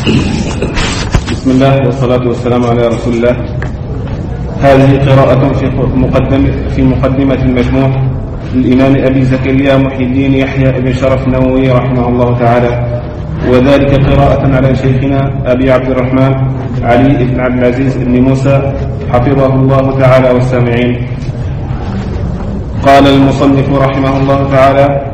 بسم الله والصلاة والسلام على رسول الله. هذه قراءة في مقدمة المجموع للإمام أبي زكريا محي الدين يحيى بن شرف النووي رحمه الله تعالى، وذلك قراءة على شيخنا أبي عبد الرحمن علي بن عبد العزيز بن موسى حفظه الله تعالى والسامعين. قال المصنف رحمه الله تعالى: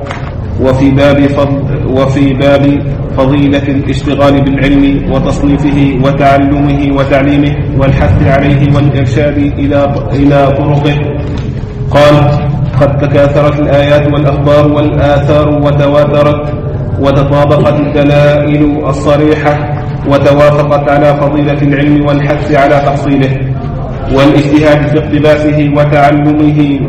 وفي باب فضيلة الاشتغال بالعلم وتصنيفه وتعلمه وتعليمه والحث عليه والإرشاد إلى طرقه. قال: قد تكاثرت الآيات والأخبار والآثار وتواترت وتطابقت الدلائل الصريحة وتوافقت على فضيلة العلم والحث على تحصيله والاجتهاد في اقتباسه وتعلمه.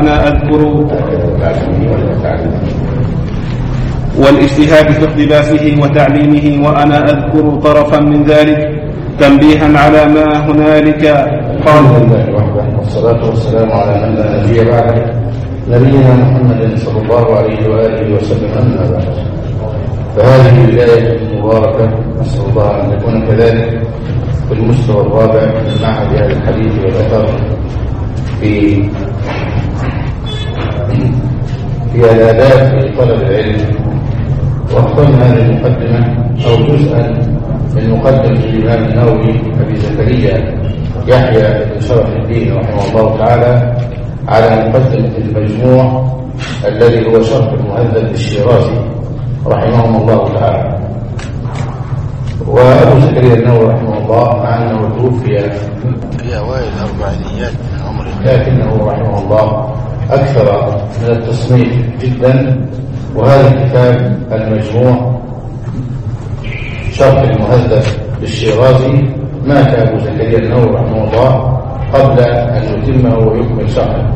وأنا أذكر طرفا من ذلك تنبيها على ما هنالك. قال الله وحده والصلاة والسلام على من لا نبي بعده نبينا محمد صلى الله عليه وآله وسلم. أما بعد، فهذه بداية مباركة، نسأل الله أن يكون كذلك في المستوى الرابع من معهد هذا الحديث والأثر في الآداب في طلب العلم. واخترنا هذه المقدمة أو جزءا من مقدمة الإمام النووي أبي زكريا يحيى بن شرف الدين رحمه الله تعالى على مقدمة المجموع الذي هو شرح المهذب الشيرازي رحمهم الله تعالى. وأبو زكريا النووي رحمه الله مع أنه توفي في أوائل الأربعينيات من عمره، لكنه رحمه الله أكثر من التصنيف جدا. وهذا الكتاب المجموع شرح المهذب للشيرازي مات أبو زكريا النووي رحمه الله قبل أن يتمه ويكمل شرحه،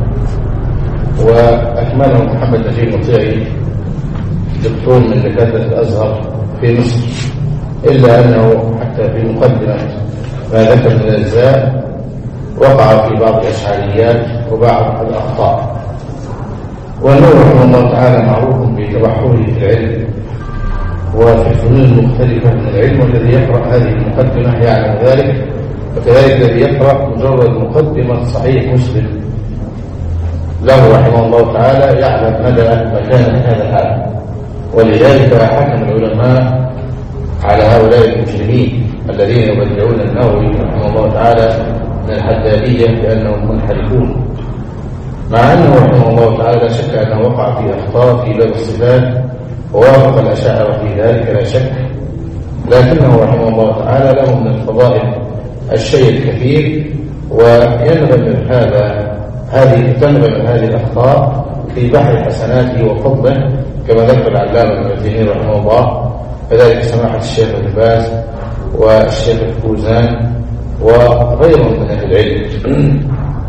وأكمله محمد نجيب مطيعي دكتور من دكاترة الأزهر في مصر، إلا أنه حتى في مقدمة ما ذكر من الأجزاء وقع في بعض الأشعريات وبعض الأخطاء. والنووي رحمه الله تعالى معروف بتبحره في العلم وفي الفنون المختلفة من العلم، والذي يقرأ هذه المقدمة يعلم ذلك، وكذلك الذي يقرأ مجرد مقدمة صحيح مسلم له رحمه الله تعالى يعلم مدى مكانة هذا العالم. ولذلك حكم العلماء على هؤلاء المجرمين الذين يبدعون النووي رحمه الله تعالى من الحدادية بأنهم منحرفون، مع أنه رحمه الله تعالى لا شك أنه وقع في أخطاء في باب الصفات ووافق الأشاعرة في ذلك لا شك، لكنه رحمه الله تعالى له من الفضائل الشيء الكثير، وينبغي من هذه الأخطاء في بحر حسناته وفضله، كما ذكر العلامة ابن تيمية رحمه الله، كذلك سماحة الشيخ ابن باز والشيخ الفوزان وغيرهم من أهل العلم.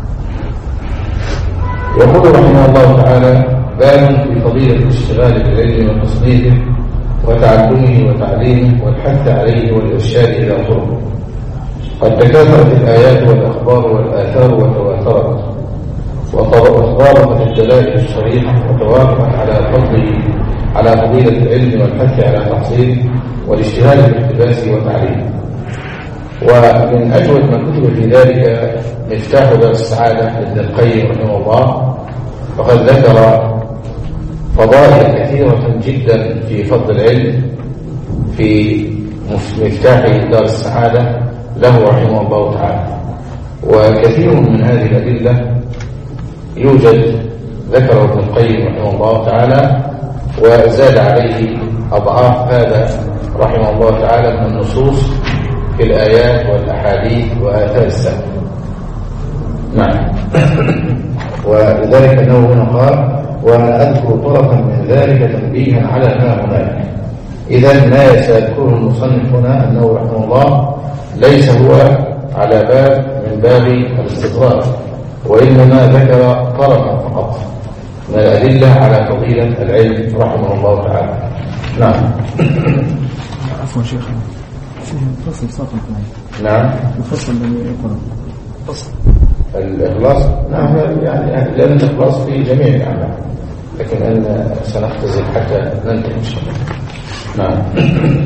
يقول رحمه الله تعالى: باب في فضيلة الاشتغال بالعلم وتصنيفه وتعلمه وتعليمه والحث عليه والإرشاد إلى طرقه. قد تكاثرت الآيات والأخبار والآثار وتواترت وتطابقت الدلائل الصريحة وتوافقت على فضيلة العلم والحث على تحصيله والاجتهاد في اقتباسه وتعليمه. ومن أجود ما كتب في ذلك مفتاح دار السعادة لابن القيم رحمه الله، فقد ذكر فضائل كثيرة جدا في فضل العلم في مفتاح دار السعادة له رحمه الله تعالى. وكثير من هذه الأدلة يوجد ذكره ابن القيم رحمه الله تعالى، وزاد عليه أضعاف هذا رحمه الله تعالى من النصوص في الآيات والأحاديث وآثار السلف. نعم. ولذلك أنه هنا قال: وأنا أذكر طرفا من ذلك تنبيها على ما هناك. إذن ما سيذكره المصنف هنا أنه رحمه الله ليس هو على باب من باب الاستدراك، وإنما ذكر طرفا فقط من الأدلة على فضيلة العلم رحمه الله تعالى. نعم. عفوا شيخ، فصل ساقط نعم. الفصل الذي يقرأ فصل الإخلاص. نعم، يعني لأن الإخلاص في جميع الأعمال، لكن أن سنختزل حتى ننتهي إن شاء الله. نعم.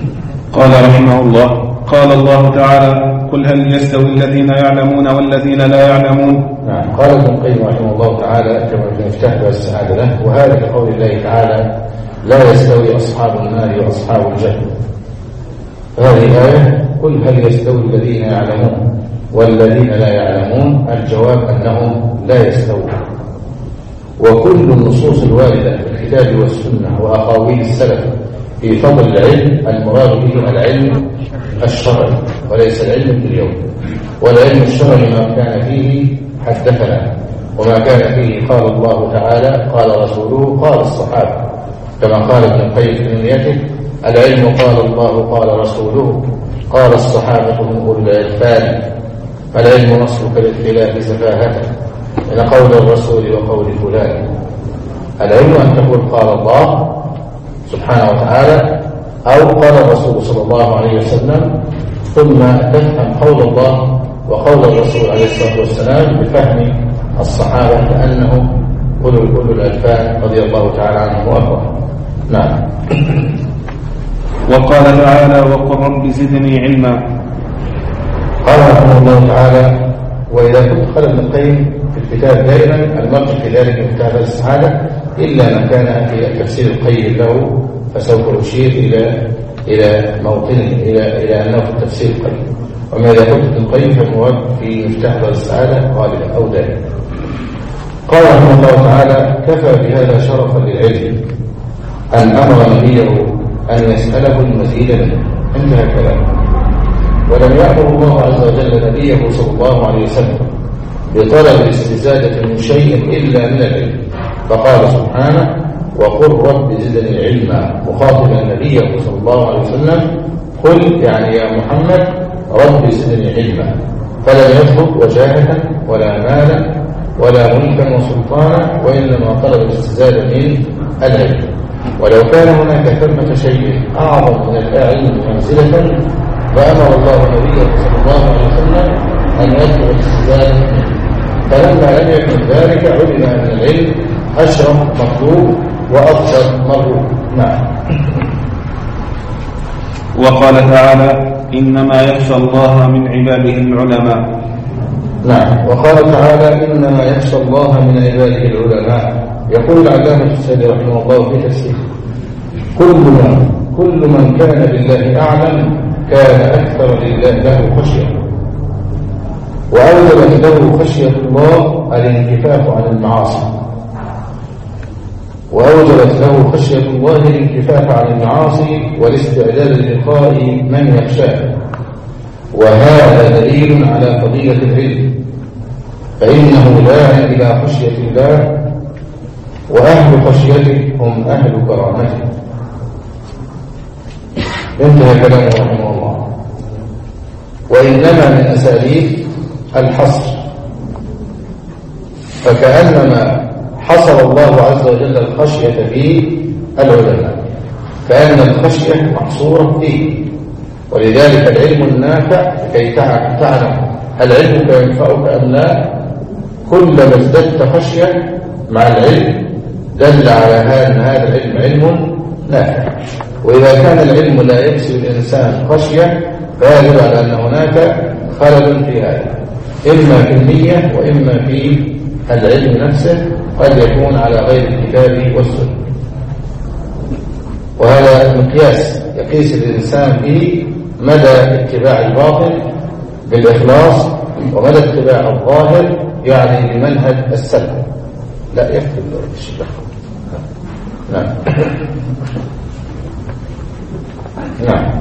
قال رحمه الله: قال الله تعالى: قل هل يستوي الذين يعلمون والذين لا يعلمون. نعم. قال ابن القيم رحمه الله تعالى كما في مفتاح السعادة له: وهذا كقول الله تعالى: لا يستوي أصحاب النار وأصحاب الجنة. هذه الآية: قل هل يستوي الذين يعلمون والذين لا يعلمون. الجواب أنهم لا يستوون. وكل النصوص الواردة في الكتاب والسنة وأقاويل السلف في فضل العلم المراد به العلم الشرعي وليس العلم اليوم. والعلم الشرعي ما كان فيه حدثنا، وما كان فيه قال الله تعالى قال رسوله قال الصحابة، كما قال ابن القيم في نونيته: العلم قال الله قال رسوله قال الصحابة هم أولو الألباب. العلم نصرك للخلاف سفاهة من قول الرسول وقول فلان. العلم أن تقول قال الله سبحانه وتعالى أو قال الرسول صلى الله عليه وسلم، ثم تفهم قول الله وقول الرسول عليه الصلاة والسلام بفهم الصحابة كأنهم أولو الألباب رضي الله تعالى عنهم وأرضاهم. نعم. وقال تعالى: وقل رب زدني علما. قال رحمه الله تعالى: وإذا كنت قال ابن القيم في الكتاب دائما المرجع في ذلك من كتاب السعادة إلا ما كان في التفسير القيم له، فسوف أشير إلى موطنه إلى أنه في التفسير القيم. وما إذا كنت ابن القيم فالمراد في مفتاح السعادة غالبا أو دائما. قال رحمه الله تعالى: كفى بهذا شرفا للعلم أن أمر نبيه أن يسأله المزيد منه. انتهى كلامه. ولم يأمر الله عز وجل نبيه صلى الله عليه وسلم بطلب الاستزادة من شيء إلا من العلم، فقال سبحانه: وقل رب زدني علما، مخاطبا النبي صلى الله عليه وسلم: قل يعني يا محمد رب زدني علما. فلم يطلب وجاهة ولا مالا ولا ملكا وسلطانا، وإنما طلب الاستزادة من العلم. ولو كان هناك ثمة شيء أعظم من العلم منزلة فأمر الله النبي صلى الله عليه وسلم أن يطلب الاستزادة منه. فلما لم يكن ذلك علم أن العلم أشرف مطلوب وأفضل مرغوب. نعم. وقال تعالى: إنما يخشى الله من عباده العلماء. نعم. وقال تعالى: إنما يخشى الله من عباده العلماء. يقول العلامة السعدي رحمه الله في تفسيره: كل من كان بالله أعلم كان أكثر له خشية، وأوجبت له خشية الله الانكفاف عن المعاصي، والاستعداد للقاء من يخشاه. وهذا دليل على فضيلة العلم، فإنه داع إلى خشية الله، وأهل خشيته هم أهل كرامته. انتهى كلامه رحمه الله. وإنما من أساليب الحصر، فكأنما حصر الله عز وجل الخشية في العلماء، كأن الخشية محصورة فيه. ولذلك العلم النافع كي تعلم هل علمك ينفعك أم لا، كلما ازددت خشية مع العلم دل على أن هذا العلم علم نافع. وإذا كان العلم لا يكسب الإنسان خشية فيدل على أن هناك خلل في هذا، إما في النية وإما في العلم نفسه، قد يكون على غير الكتاب والسنة. وهذا مقياس يقيس الإنسان به مدى اتباع الباطل بالإخلاص ومدى اتباع الظاهر يعني بمنهج السلف. لا يكتب الشيخ. نعم. نعم.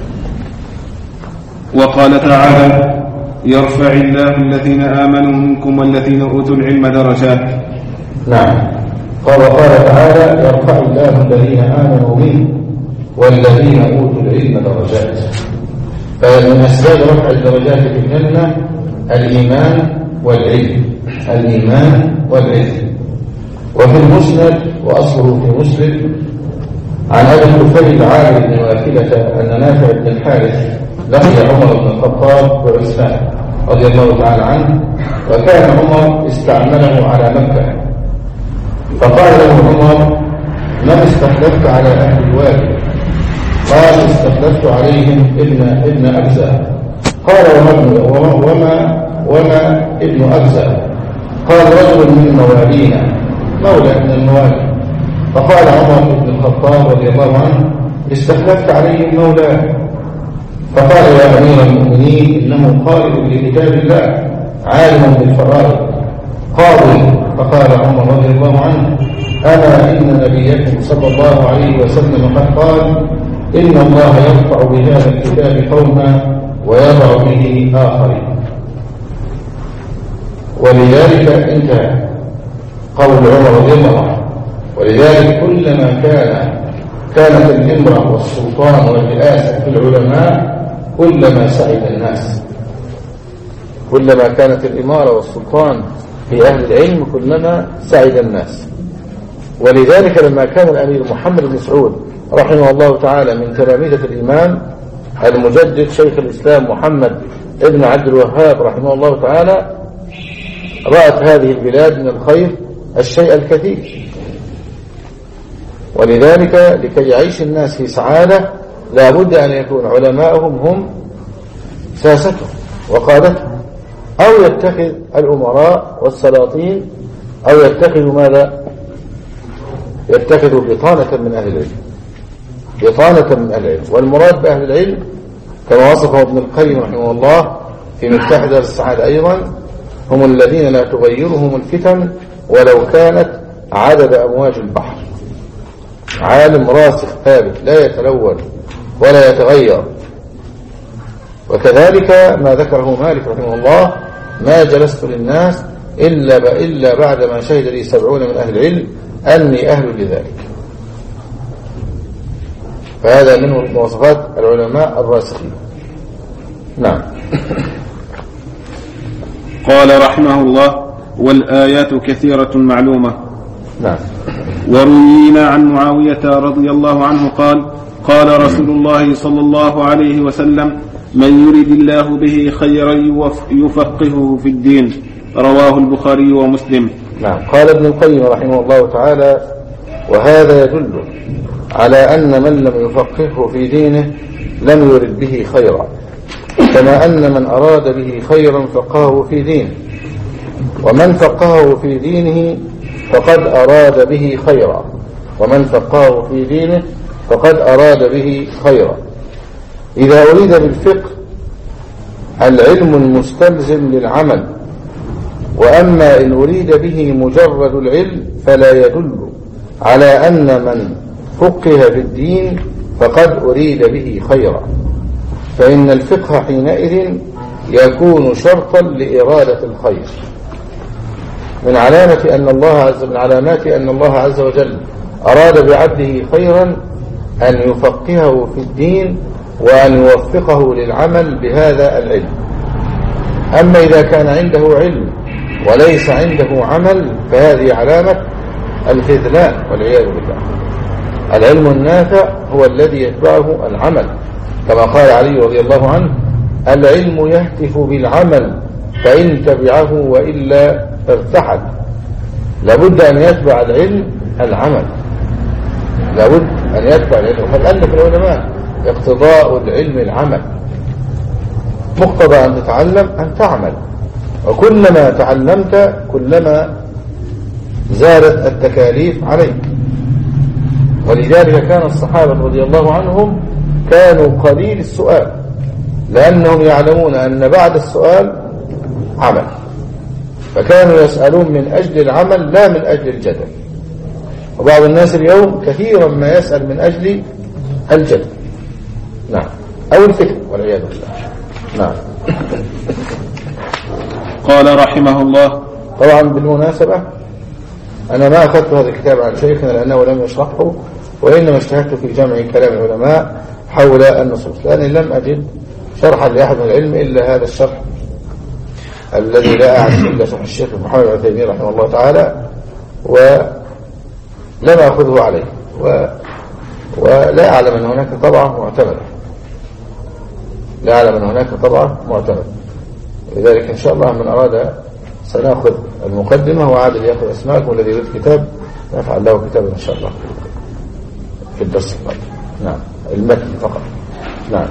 وقال تعالى: يرفع الله الذين آمنوا منكم والذين أوتوا العلم درجات. نعم. وقال تعالى: يرفع الله الذين آمنوا منكم والذين أوتوا العلم درجات. فمن أسباب رفع الدرجات في الجنة الإيمان والعلم. وفي المسند وأصله في مسلم عن أبي الطفيل عامر بن واكلة أن نافع بن الحارث لقي عمر بن الخطاب بعثمان رضي الله تعالى عنه، وكان عمر استعمله على مكة، فقال له عمر: من استخلفت على أهل الوادي؟ قال استخلفت عليهم ابن أبزة. قال وما ابن أبزة؟ قال رجل من موالينا، مولى من الموالي. فقال عمر بن الخطاب رضي الله عنه استخلفت عليهم مولاه. فقال يا أمير المؤمنين إنه قائل لكتاب الله عالم بالفرائض قاضي. فقال عمر رضي الله عنه أما إن نبيكم صلى الله عليه وسلم قد قال إن الله يرفع بهذا الكتاب قوما ويضع به آخرين. ولذلك انتهى قول عمر رضي الله عنه. ولذلك كلما كانت الإمرة والسلطان والرئاسة في العلماء كلما سعد الناس. كلما كانت الإمارة والسلطان في أهل العلم كلما سعد الناس. ولذلك لما كان الأمير محمد بن سعود رحمه الله تعالى من تلاميذة الإمام المجدد شيخ الإسلام محمد ابن عبد الوهاب رحمه الله تعالى، رأت هذه البلاد من الخير الشيء الكثير. ولذلك لكي يعيش الناس في سعادة لا بد أن يكون علماءهم هم ساستهم وقادتهم، أو يتخذ الأمراء والسلاطين، أو يتخذوا ماذا؟ يتخذوا بطانة من أهل العلم، بطانة من أهل العلم. والمراد بأهل العلم كما وصفه ابن القيم رحمه الله في مفتاح دار السعادة أيضا هم الذين لا تغيرهم الفتن ولو كانت عدد أمواج البحر. عالم راسخ ثابت لا يتلون ولا يتغير. وكذلك ما ذكره مالك رحمه الله ما جلست للناس إلا بعدما شهد لي 70 من أهل العلم أني أهل لذلك. فهذا من مواصفات العلماء الراسخين. نعم. قال رحمه الله والآيات كثيرة معلومة. نعم. وروينا عن معاوية رضي الله عنه قال رسول الله صلى الله عليه وسلم من يرد الله به خيرا يفقهه في الدين. رواه البخاري ومسلم. نعم. قال ابن القيم رحمه الله تعالى وهذا يدل على أن من لم يفقهه في دينه لم يرد به خيرا، كما أن من أراد به خيرا فقهه في دينه، ومن فقهه في دينه فقد أراد به خيرا، ومن فقهه في دينه فقد أراد به خيرا. إذا أريد بالفقه العلم المستلزم للعمل، وأما إن أريد به مجرد العلم فلا يدل على أن من فقه في الدين فقد أريد به خيرا، فإن الفقه حينئذ يكون شرطا لإرادة الخير. من علامات أن الله عز وجل أراد بعبده خيرا أن يفقهه في الدين وأن يوفقه للعمل بهذا العلم. أما إذا كان عنده علم وليس عنده عمل فهذه علامة الخذلان والعياذ بالله. العلم النافع هو الذي يتبعه العمل، كما قال علي رضي الله عنه العلم يهتف بالعمل فإن تبعه وإلا ارتحل. لابد أن يتبع العلم العمل، لابد أن يتبع العلم. وقد ألف العلماء اقتضاء العلم العمل، مقتضى أن تتعلم أن تعمل، وكلما تعلمت كلما زادت التكاليف عليك. ولذلك كان الصحابة رضي الله عنهم كانوا قليل السؤال، لأنهم يعلمون أن بعد السؤال عمل، فكانوا يسألون من أجل العمل لا من أجل الجدل. وبعض الناس اليوم كثيرا ما يسأل من أجل الجدل، نعم، أو الفتن والعياذ بالله. نعم. قال رحمه الله. طبعا بالمناسبة أنا ما أخذت هذا الكتاب عن شيخنا لأنه لم يشرحه، وإنما اجتهدت في جمع كلام العلماء حول النصوص، لأني لم أجد شرحا لأحد من العلم إلا هذا الشرح الذي لا أعرف إلا شرح الشيخ محمد بن عثيمين رحمه الله تعالى، ولم أخذه عليه، ولا أعلم أن هناك طبعة معتمدة، لا أعلم أن هناك طبعة معتمدة. لذلك إن شاء الله من أراد سنأخذ المقدمة وعادل يأخذ أسماءكم، والذي يريد كتاب نفعل له كتابا إن شاء الله في الدرس القادم. نعم. المتن فقط. نعم.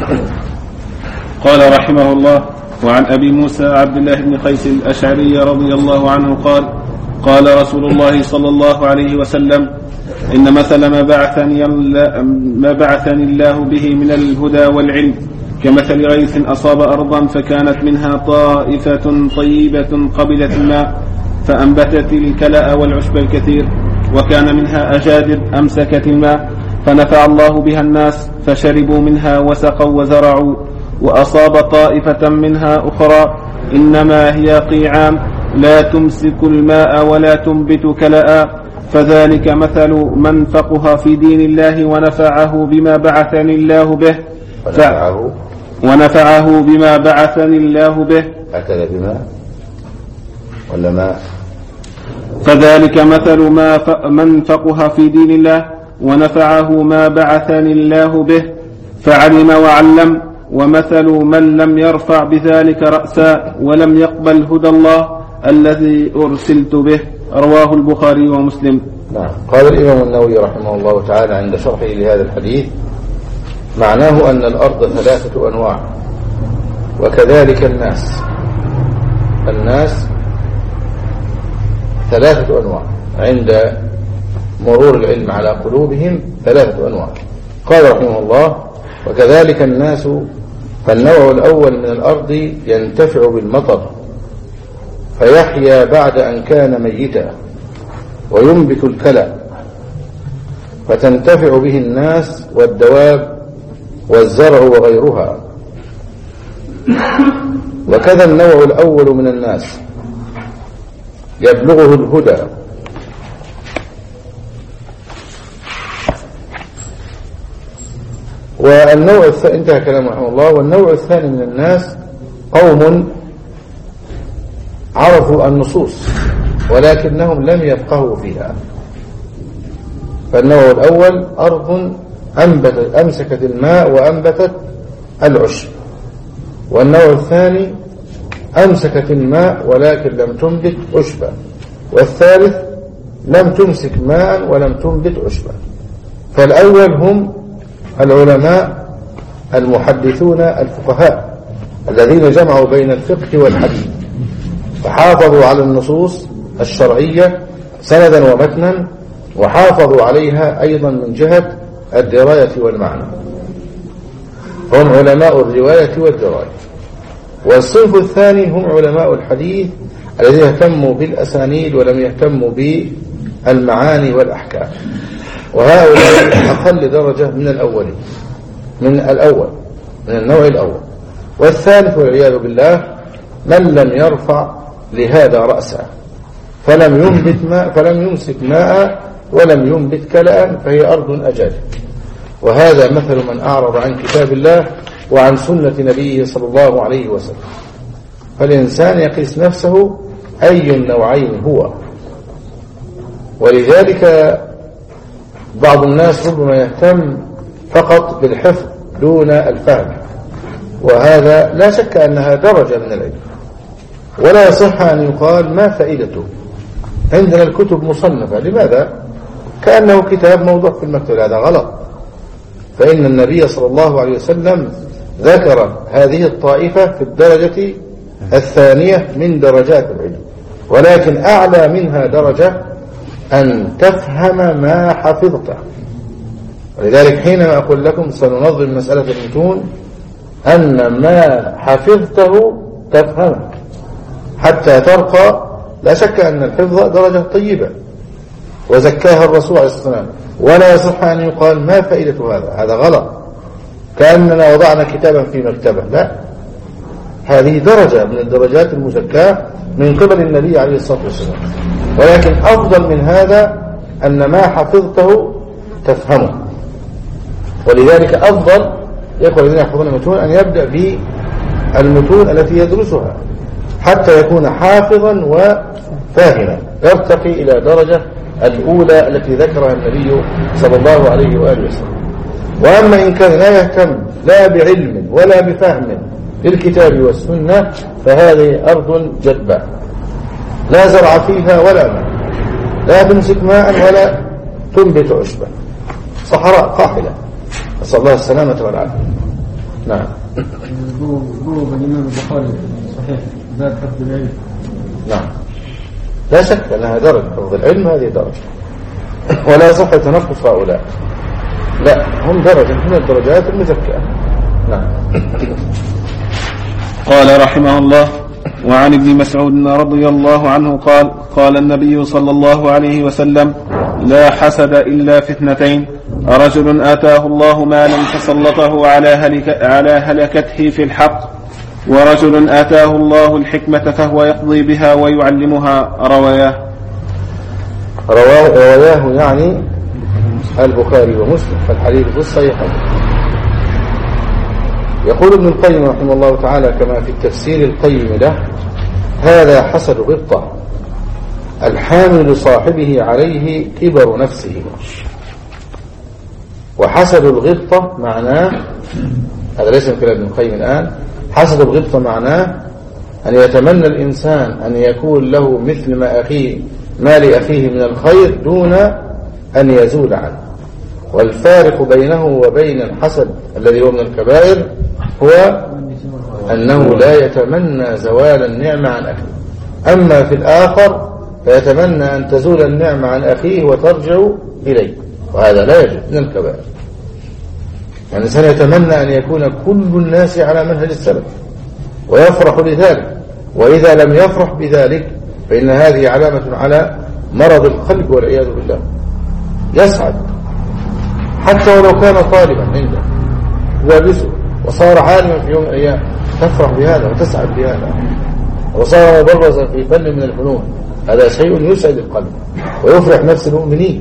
قال رحمه الله: وعن أبي موسى عبد الله بن قيس الأشعري رضي الله عنه قال: قال رسول الله صلى الله عليه وسلم: إن مثل ما بعثني الله به من الهدى والعلم كمثل غيث أصاب أرضا فكانت منها طائفة طيبة قبلت الماء فأنبتت الكلأ والعشب الكثير، وكان منها أجادر أمسكت الماء فنفع الله بها الناس فشربوا منها وسقوا وزرعوا، وأصاب طائفة منها أخرى إنما هي قيعان لا تمسك الماء ولا تنبت كلأ، فذلك مثل من فقه في دين الله ونفعه بما بعثني الله به ونفعه بما بعثني الله به. هكذا بما ولا ما؟ فذلك مثل من فقه في دين الله ونفعه ما بعثني الله به فعلم وعلم، ومثل من لم يرفع بذلك رأسا ولم يقبل هدى الله الذي أرسلت به. رواه البخاري ومسلم. نعم. قال الإمام النووي رحمه الله تعالى عند شرحه لهذا الحديث: معناه أن الأرض 3 أنواع، وكذلك الناس 3 أنواع عند مرور العلم على قلوبهم 3 أنواع. قال رحمه الله: وكذلك الناس، فالنوع الأول من الأرض ينتفع بالمطر فيحيا بعد أن كان ميتا، وينبت الكلأ فتنتفع به الناس والدواب والزرع وغيرها. وكذا النوع الأول من الناس يبلغه الهدى والنوع الثاني، انتهى كلام رحمه الله. والنوع الثاني من الناس قوم عرفوا النصوص ولكنهم لم يفقهوا فيها. فالنوع الأول أرض أمسكت الماء وأنبتت العشب، والنوع الثاني أمسكت الماء ولكن لم تنبت عشبا، والثالث لم تمسك ماء ولم تنبت عشبا. فالأول هم العلماء المحدثون الفقهاء الذين جمعوا بين الفقه والحديث فحافظوا على النصوص الشرعية سندا ومتنا، وحافظوا عليها أيضا من جهة الدراية والمعنى، هم علماء الرواية والدراية. والصنف الثاني هم علماء الحديث الذين اهتموا بالأسانيد ولم يهتموا بالمعاني والأحكام، وهؤلاء أقل درجة من الأولين، من النوع الأول. والثالث والعياذ بالله من لم يرفع لهذا رأسا فلم يمسك ماء ولم ينبت كلأ، فهي أرض أجاجة. وهذا مثل من أعرض عن كتاب الله وعن سنة نبيه صلى الله عليه وسلم. فالإنسان يقيس نفسه أي النوعين هو. ولذلك بعض الناس ربما يهتم فقط بالحفظ دون الفهم، وهذا لا شك أنها درجة من العلم، ولا يصح أن يقال ما فائدته. عندنا الكتب مصنفة، لماذا؟ كأنه كتاب موضوع في المكتب، هذا غلط. فإن النبي صلى الله عليه وسلم ذكر هذه الطائفة في الدرجة الثانية من درجات العلم، ولكن أعلى منها درجة أن تفهم ما حفظته. ولذلك حينما أقول لكم سننظم مسألة المتون أن ما حفظته تفهمه حتى ترقى. لا شك أن الحفظ درجة طيبة وزكاها الرسول عليه الصلاة والسلام، ولا يصح أن يقال ما فائدة هذا غلط كأننا وضعنا كتابا في مكتبة. لا، هذه درجة من الدرجات المزكاة من قبل النبي عليه الصلاة والسلام. ولكن أفضل من هذا أن ما حفظته تفهمه. ولذلك أفضل يقول الذين يحفظون المتون أن يبدأ بالمتون التي يدرسها حتى يكون حافظا وفاهما، يرتقي إلى درجة الأولى التي ذكرها النبي صلى الله عليه وآله وسلم. وأما إن كان لا يهتم لا بعلم ولا بفهم للكتاب والسنة فهذه أرض جدباء لا زرع فيها ولا ماء، لا تمسك ماء ولا تنبت عشبا، صحراء قاحلة. نسأل الله السلامة والعافية. نعم. ضروب الإمام البخاري صحيح زاد حفظ العلم. نعم لا شك أنها درجة، حفظ العلم هذه درجة، ولا صح تنقص هؤلاء، لا هم درجة من الدرجات المزكاة. نعم. قال رحمه الله: وعن ابن مسعود رضي الله عنه قال: قال النبي صلى الله عليه وسلم: لا حسد إلا في اثنتين، رجل آتاه الله مالا فسلطه على هلكته في الحق، ورجل آتاه الله الحكمة فهو يقضي بها ويعلمها. رواه يعني البخاري ومسلم، فالحديث في الصحيحين. يقول ابن القيم رحمه الله تعالى كما في التفسير القيم له: هذا حسد غبطة الحامل لصاحبه عليه كبر نفسه. وحسد الغبطة معناه، هذا ليس من كلام ابن القيم الآن، حسد الغبطة معناه أن يتمنى الإنسان أن يكون له مثل ما لأخيه من الخير دون أن يزول عنه. والفارق بينه وبين الحسد الذي هو من الكبائر هو أنه لا يتمنى زوال النعمة عن أخيه، أما في الآخر فيتمنى أن تزول النعمة عن أخيه وترجع إليه، وهذا لا يجوز من الكبائر. يعني الإنسان يتمنى أن يكون كل الناس على منهج السلف ويفرح لذلك، وإذا لم يفرح بذلك فإن هذه علامة على مرض القلب والعياذ بالله. يسعد حتى ولو كان طالبا عنده يدرسه وصار عالما في يوم من الأيام، تفرح بهذا وتسعد بهذا، وصار مبرزا في فن من الفنون، هذا شيء يسعد القلب ويفرح نفس المؤمنين.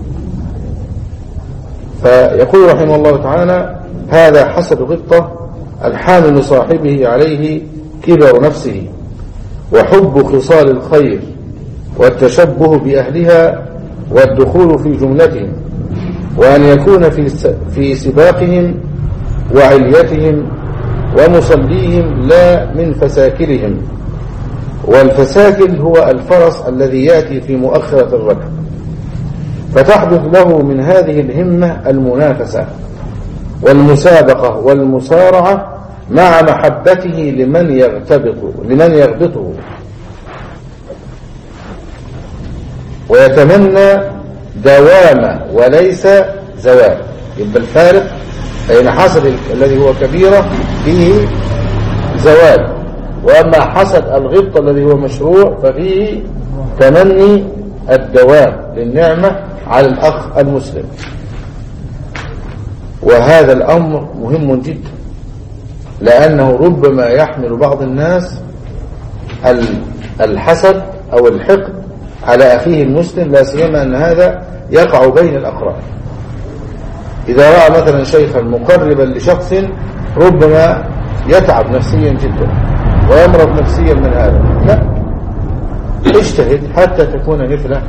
فيقول رحمه الله تعالى: هذا حسد غبطة الحامل لصاحبه عليه كبر نفسه وحب خصال الخير والتشبه بأهلها والدخول في جملتهم، وأن يكون في سباقهم وعليتهم ومصليهم لا من فساكلهم. والفساكل هو الفرس الذي يأتي في مؤخرة الركب، فتحدث له من هذه الهمة المنافسة والمسابقة والمصارعة مع محبته لمن يغبطه ويتمنى دوام وليس زوال. يبقى الفارق بين حسد الذي هو كبيرة فيه زوال، وأما حسد الغبطة الذي هو مشروع ففيه تمني الدوام للنعمة على الأخ المسلم. وهذا الأمر مهم جدا، لأنه ربما يحمل بعض الناس الحسد أو الحقد على أخيه المسلم، لا سيما أن هذا يقع بين الأقران. إذا رأى مثلا شيخا مقربا لشخص ربما يتعب نفسيا جدا ويمرض نفسيا من هذا، لا، اجتهد حتى تكون مثله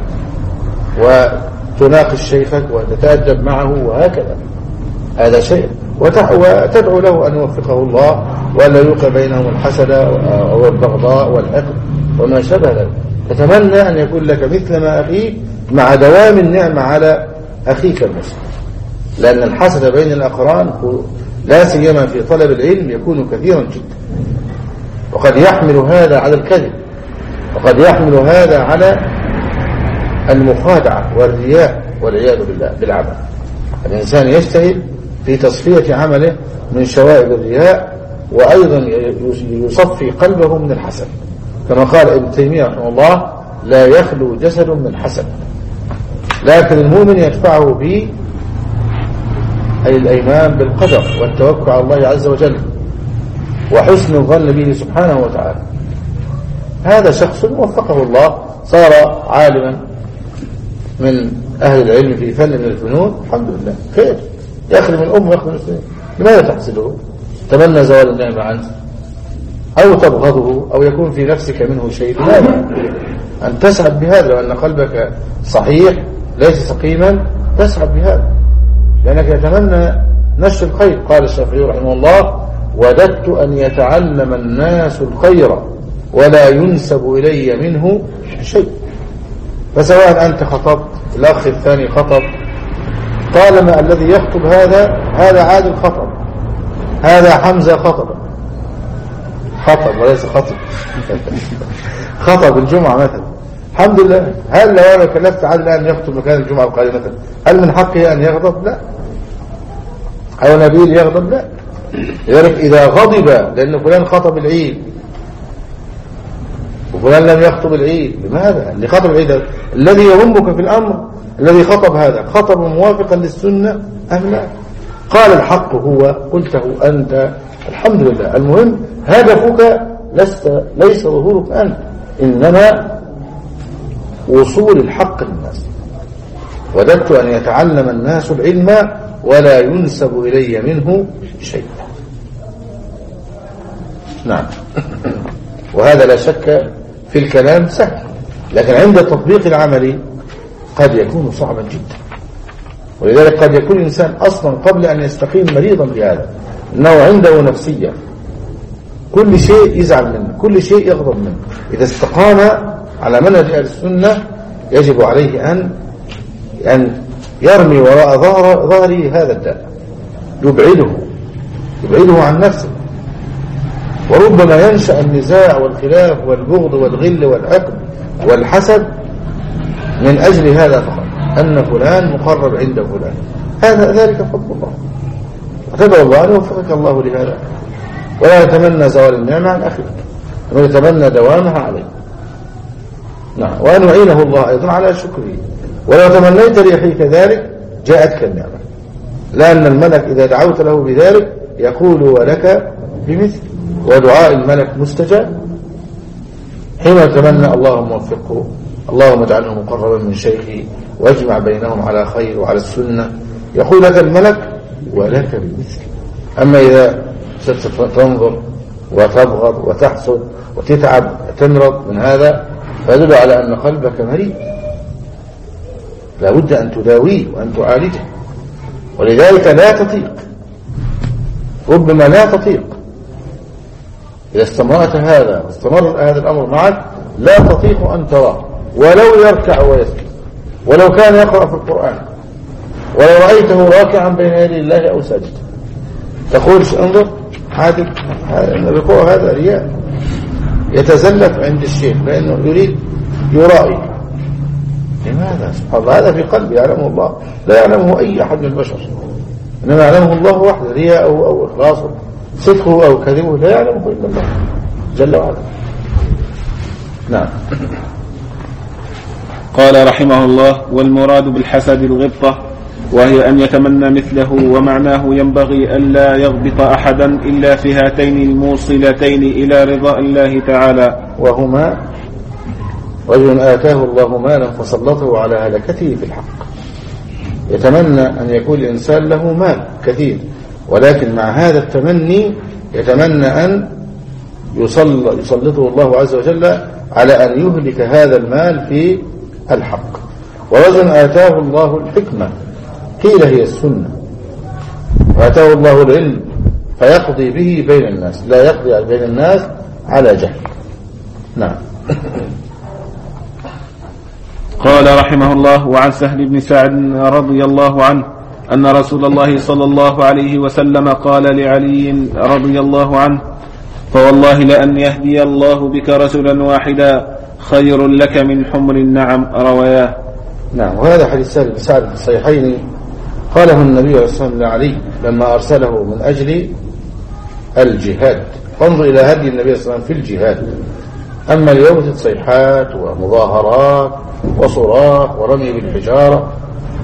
وتناقش شيخك وتتأدب معه وهكذا، هذا شيء، وتدعو له أن يوفقه الله وأن لا يوقع بينهم الحسد والبغضاء والحقد وما شابه ذلك. تتمنى أن يكون لك مثل ما أخيك مع دوام النعمة على أخيك المسلم، لأن الحسد بين الأقران لا سيما في طلب العلم يكون كثيرا جدا، وقد يحمل هذا على الكذب، وقد يحمل هذا على المخادعة والرياء والعياذ بالله بالعمل. الإنسان يجتهد في تصفية عمله من شوائب الرياء، وأيضا يصفي قلبه من الحسد، كما قال ابن تيمية رحمه الله: لا يخلو جسد من حسد. لكن المؤمن يدفعه به أي الإيمان بالقدر والتوكل على الله عز وجل وحسن الظن به سبحانه وتعالى. هذا شخص وفقه الله صار عالما من أهل العلم في فن من الفنون، الحمد لله خير، يخدم الأم ويخدم المسلمين. لماذا تحسده؟ تمنى زوال النعمة عنه أو تبغضه أو يكون في نفسك منه شيء. لماذا؟ أن تسعد بهذا، لو أن قلبك صحيح ليس سقيما تسعد بهذا، لأنك يتمنى نشر الخير. قال الشافعي رحمه الله: وددت أن يتعلم الناس الخير ولا ينسب إلي منه شيء. فسواء أنت خطبت، الأخ الثاني خطب، طالما الذي يخطب هذا عادل خطب، هذا حمزة خطب وليس خطب خطب الجمعة مثلا، الحمد لله. هل لو أنا كلفت عادل أن يخطب مكان الجمعة القادمة مثلا، هل من حقه أن يغضب؟ لا. أو نبيل يغضب؟ لا. لذلك إذا غضب لأن فلان خطب العيد وفلان لم يخطب العيد، لماذا؟ اللي خطب العيد الذي يهمك في الأمر الذي خطب هذا خطب موافقا للسنة أم لا؟ قال الحق هو، قلته أنت، الحمد لله. المهم هدفك ليس ظهورك أنت، إنما وصول الحق للناس. وددت أن يتعلم الناس العلم ولا ينسب إلي منه شيء. نعم. وهذا لا شك في الكلام سهل، لكن عند التطبيق العملي قد يكون صعبا جدا. ولذلك قد يكون الإنسان أصلا قبل أن يستقيم مريضا بهذا، أنه عنده نفسية، كل شيء يزعل منه، كل شيء يغضب منه. إذا استقام على منهج أهل السنة يجب عليه أن يرمي وراء ظهره هذا الداء، يبعده عن نفسه. وربما ينشأ النزاع والخلاف والبغض والغل والحقد والحسد من أجل هذا فقط، أن فلان مقرب عند فلان، ذلك فضل الله. وتدعو الله أن يوفقك الله لهذا، ولا يتمنى زوال النعمة عن أخيك، بل يتمنى دوامها عليه. نعم. وأن يعينه الله أيضا على شكره. ولو تمنيت لأخيك ذلك جاءتك النعمة، لأن الملك إذا دعوت له بذلك يقول ولك بمثل، ودعاء الملك مستجاب. حين يتمنى اللهم وفقه، اللهم اجعله مقربا من شيخي، واجمع بينهم على خير وعلى السنة، يقول لك الملك ولك بمثل. أما إذا تنظر وتبغض وتحسد وتتعب تمرض من هذا، فيدل على أن قلبك مريض، لا بد أن تداويه وأن تعالجه. ولذلك لا تطيق، ربما لا تطيق إذا استمرت هذا واستمر هذا الأمر معك، لا تطيق أن تراه ولو يركع ويسجد، ولو كان يقرأ في القرآن، ولو رأيته راكعا بين يدي الله أو ساجدا، تقول انظر عادل، الركوع هذا رياء، يتزلف عند الشيخ لأنه يريد يرائي. لماذا؟ سبحان الله، هذا في قلبي يعلمه الله، لا يعلمه أي أحد من البشر، إنما يعلمه الله وحده. رياءه أو إخلاصه، صدقه أو كذبه، لا يعلمه إلا الله جل وعلا. نعم. قال رحمه الله: والمراد بالحسد الغبطة، وهي أن يتمنى مثله، ومعناه ينبغي ألا يغبط أحدا إلا في هاتين الموصلتين إلى رضاء الله تعالى، وهما رجل آتاه الله مالا فسلطه على هلكته في الحق. يتمنى أن يكون الإنسان له مال كثير، ولكن مع هذا التمني يتمنى أن يسلطه الله عز وجل على أن يهلك هذا المال في الحق. ورجل آتاه الله الحكمة، قيل هي السنة، وآتاه الله العلم فيقضي به بين الناس، لا يقضي بين الناس على جهل. نعم. قال رحمه الله: وعن سهل بن سعد رضي الله عنه أن رسول الله صلى الله عليه وسلم قال لعلي رضي الله عنه: فوالله لأن يهدي الله بك رجلا واحدا خير لك من حمر النعم. رواه. نعم. وهذا حديث سهل بن سعد في الصحيحين، قاله النبي صلى الله عليه وسلم لعلي لما أرسله من أجل الجهاد. فانظر إلى هدي النبي صلى الله عليه وسلم في الجهاد. أما اليوم تصيحات ومظاهرات وصراخ ورمي بالحجارة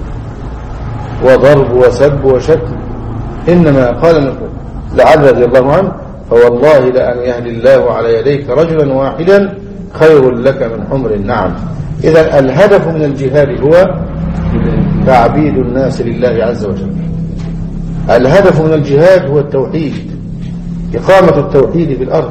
وضرب وسب وشتم، إنما قال لعلي رضي الله عنه: فوالله لأن يهدي الله على يديك رجلا واحدا خير لك من حمر النعم. إذا الهدف من الجهاد هو تعبيد الناس لله عز وجل. الهدف من الجهاد هو التوحيد، إقامة التوحيد في الأرض.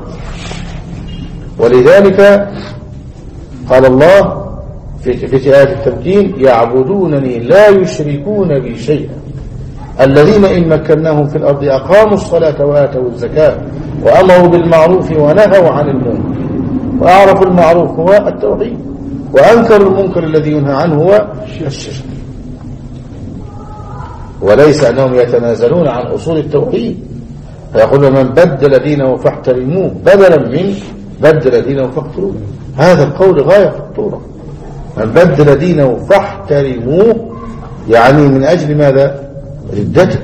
ولذلك قال الله في آية التمكين: يعبدونني لا يشركون بي شيئا الذين إن مكناهم في الأرض أقاموا الصلاة وآتوا الزكاة وأمروا بالمعروف ونهوا عن المنكر. وأعرف المعروف هو التوحيد، وأنكر المنكر الذي ينهى عنه هو الشرك. وليس أنهم يتنازلون عن أصول التوحيد، فيقول من بدل دينه فاحترموه بدلا من بدل دينه فاقتلوه. هذا القول غاية في الخطورة. من بدل دينه فاحترموه يعني من أجل ماذا؟ ردته.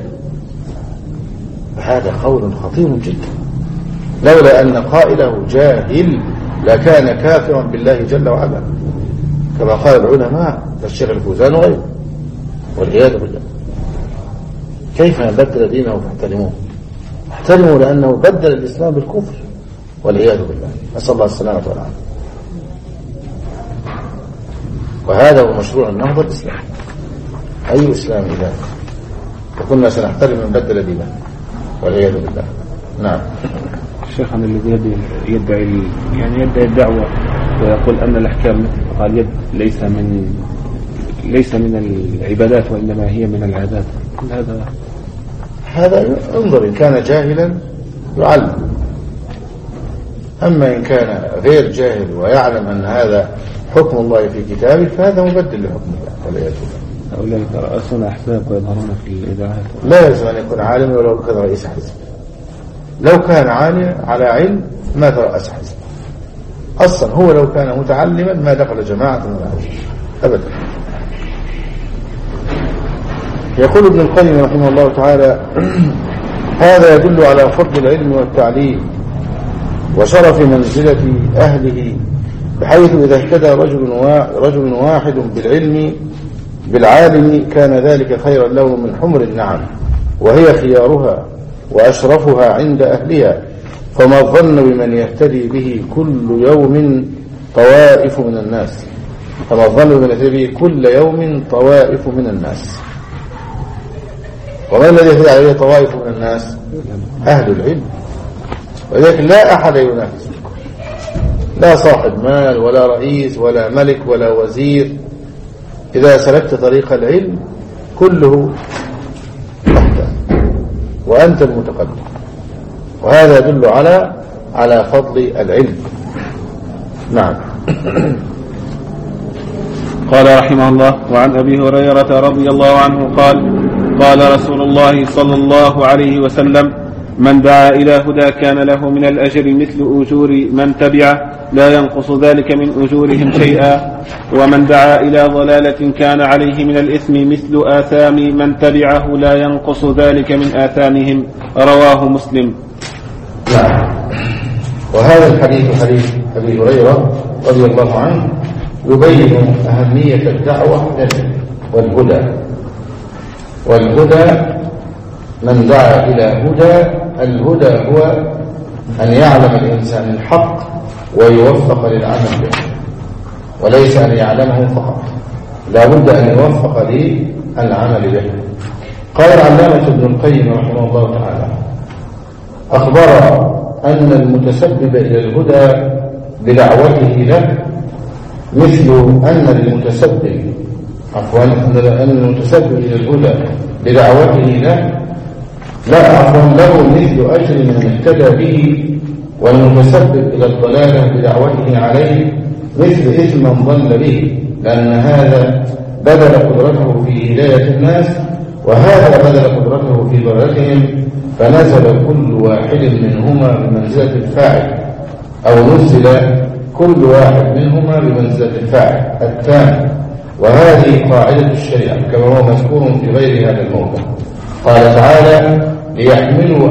هذا قول خطير جدا، لولا أن قائله جاهل لكان كافرا بالله جل وعلا كما قال العلماء كالشيخ الفوزان وغيره، والعياذ بالله. كيف بدل دينه فاحترموه؟ احترموا لأنه بدل الإسلام بالكفر والعياذ بالله، نسأل الله السلامة والعافية. وهذا هو مشروع النهضة الإسلامي. أي إسلام إذا فكنا سنحترم من بدل دينه والعياذ بالله. نعم. الشيخ عن الذي يدعي الدعوة ويقول أن الأحكام مثل قال يد ليس من العبادات وإنما هي من العادات، هذا انظر، إن كان جاهلا يعلم، أما إن كان غير جاهل ويعلم أن هذا حكم الله في كتابه فهذا مبدل لحكم الله والعياذ بالله. هؤلاء يترأسون أحزاب ويظهرون في الإذاعات. لا يلزم أن يكون عالم ولو كان رئيس حزب. لو كان عالم على علم ما ترأس حزب أصلا، هو لو كان متعلما ما دخل جماعة من العلم أبدا. يقول ابن القيم رحمه الله تعالى هذا يدل على فضل العلم والتعليم وشرف منزلة أهله، بحيث إذا اهتدى رجل واحد بالعالم كان ذلك خيرا له من حمر النعم، وهي خيارها وأشرفها عند أهلها. فما الظن بمن يهتدي به كل يوم طوائف من الناس؟ فما الظن بمن يهتدي به كل يوم طوائف من الناس؟ وما الذي يهتدي عليه طوائف من الناس؟ أهل العلم. ولذلك لا أحد ينافس، لا صاحب مال ولا رئيس ولا ملك ولا وزير. إذا سلكت طريق العلم كله تحته وأنت المتقدم، وهذا يدل على فضل العلم. نعم. قال رحمه الله: وعن أبي هريرة رضي الله عنه قال: قال رسول الله صلى الله عليه وسلم: من دعا إلى هدى كان له من الأجر مثل أجور من تبعه لا ينقص ذلك من أجورهم شيئا، ومن دعا إلى ضلالة كان عليه من الإثم مثل آثام من تبعه لا ينقص ذلك من آثامهم. رواه مسلم. وهذا الحديث حديث أبي هريرة رضي الله عنه يبين أهمية الدعوة والهدى من دعا إلى هدى. الهدى هو أن يعلم الإنسان الحق ويوفق للعمل به، وليس أن يعلمه فقط، لا بد أن يوفق للعمل به. قال العلامة ابن القيم رحمه الله تعالى: أخبر أن المتسبب إلى الهدى بدعوته له مثل أن المتسبب إلى الهدى بدعوته له له مثل أجر من اهتدى به، والمتسبب إلى الضلالة بدعوته عليه مثل إثم من ضل به، لأن هذا بذل قدرته في هداية الناس وهذا بذل قدرته في ضلالتهم، فنزل كل واحد منهما بمنزلة الفاعل، أو نزل كل واحد منهما بمنزلة الفاعل التام. وهذه قاعدة الشريعة كما هو مذكور في غير هذا الموضع. قال تعالى: ليحملوا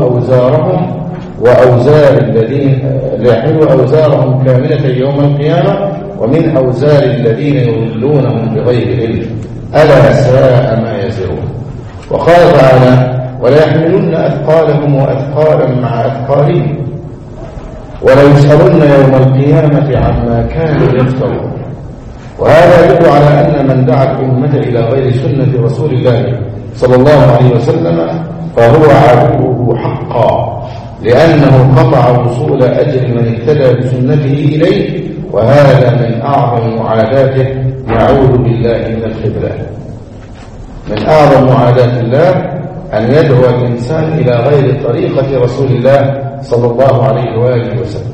أوزارهم كاملة يوم القيامة ومن أوزار الذين يضلونهم بغير علم ألا ساء ما يزرون. وقال تعالى: ولا يحملن أثقالهم وأثقالا مع أثقالهم وليسألن يوم القيامة عما كانوا يفترون. وهذا يدل على أن من دعا الأمة إلى غير سنة رسول الله صلى الله عليه وسلم فهو عدوه حقا، لأنه قطع وصول أجر من اهتدى بسنته إليه، وهذا من أعظم معاداته نعوذ بالله من الخذلان. من أعظم معاداة الله أن يدعو الإنسان إلى غير طريقة رسول الله صلى الله عليه وآله وسلم.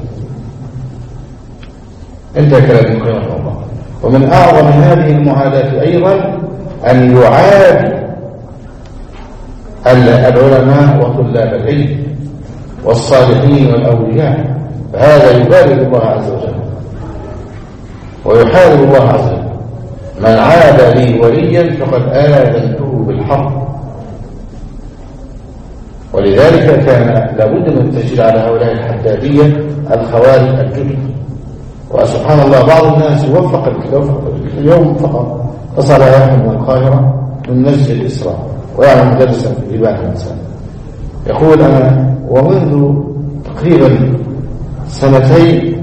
انتهى كلام ابن القيم رحمه الله. ومن أعظم هذه المعاداة أيضا أن يعادي العلماء وطلاب العلم والصالحين والأولياء، فهذا يبارك الله عز وجل ويحارب الله عز وجل. من عاد لي وليا فقد آذنته بالحرب. ولذلك كان لابد من التشجيع على هؤلاء الحدادية الخوارج الجدد. وسبحان الله بعض الناس يوفق اليوم فقط اتصل واحد من القاهرة من مسجد الإسراء ويعمل مدرسا في لبان الإنسان، يقول أنا ومنذ تقريبا سنتين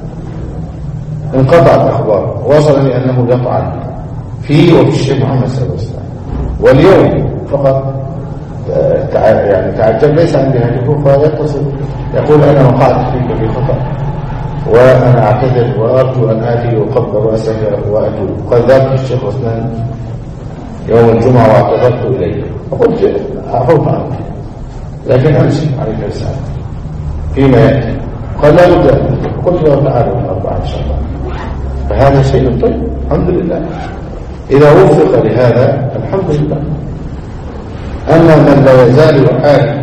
انقطعت أخبار، وصلني أنه يطعن فيه وفي الشيخ محمد صلى الله عليه وسلم، واليوم فقط يعني تعجب ليس عندي هاتفه فيتصل يقول أنا وقعت فيك في خطأ وأنا أعتذر وأرجو أن آتي وأقبل رأسك وأتوب. قال ذاك الشيخ عثمان يوم الجمعة واعتذرت إليه فقلت أعفوت عنك لكن أمسك عليك رسالة فيما يأتي. قال لا بد أن قلت له تعالوا من أربعة إن شاء الله. فهذا شيء طيب الحمد لله إذا وفق لهذا الحمد لله. أما من لا يزال يحارب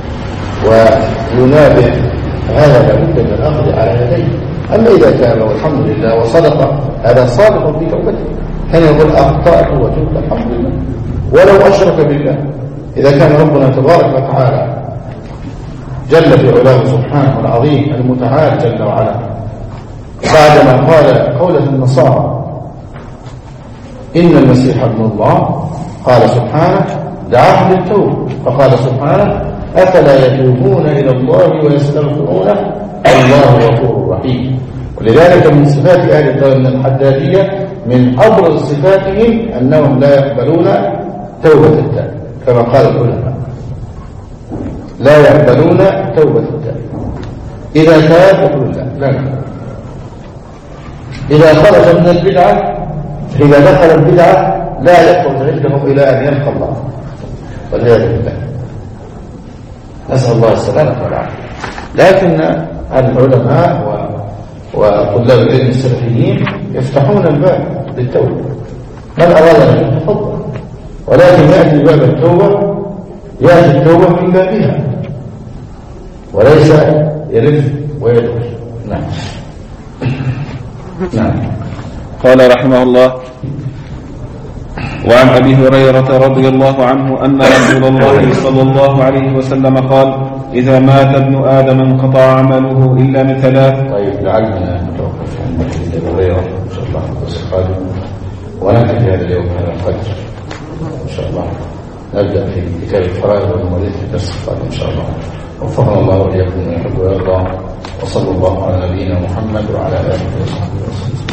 وينابه فهذا لابد من الأخذ على يديه. أما إذا كان والحمد لله وصدق هذا صادق في توبته، كان يقول أخطأت وتوب الحمد لله ولو أشرك بالله. إذا كان ربنا تبارك وتعالى جل في علاه سبحانه العظيم المتعال جل وعلا بعدما قال قولة النصارى إن المسيح ابن الله قال سبحانه دعاهم للتوبة، فقال سبحانه أفلا يتوبون إلى الله ويستغفرونه الله غفور رحيم. ولذلك من صفات أهل الدولة من الحدادية من أبرز صفاتهم أنهم لا يقبلون توبة التائب كما قال العلماء، لا يقبلون توبة التائب. إذا تاب يقول لا نقبل. إذا خرج من البدعة إذا دخل البدعة لا يخرج عنده إلى أن يلقى الله والعياذ بالله، نسأل الله السلامة والعافية. لكن العلماء وطلاب العلم السلفيين يفتحون الباب للتوبة، من أراد أن يتفضل، ولكن يأتي باب التوبة يأتي التوبة من بابها وليس يلف ويدور. نعم. نعم. قال رحمه الله: وعن أبي هريرة رضي الله عنه أن رسول الله صلى الله عليه وسلم قال: إذا مات ابن آدم انقطع عمله إلا من ثلاث. طيب لعلنا نتوقف عند أبي هريرة إن شاء الله في الدرس القادم، ونكتفي هذا اليوم هذا القدر إن شاء الله. نبدأ في كتاب الفرائض والمواريث في الدرس القادم إن شاء الله. وفقنا الله وإياكم من يحب ويرضى، وصلى الله على نبينا محمد وعلى آله وصحبه وسلم.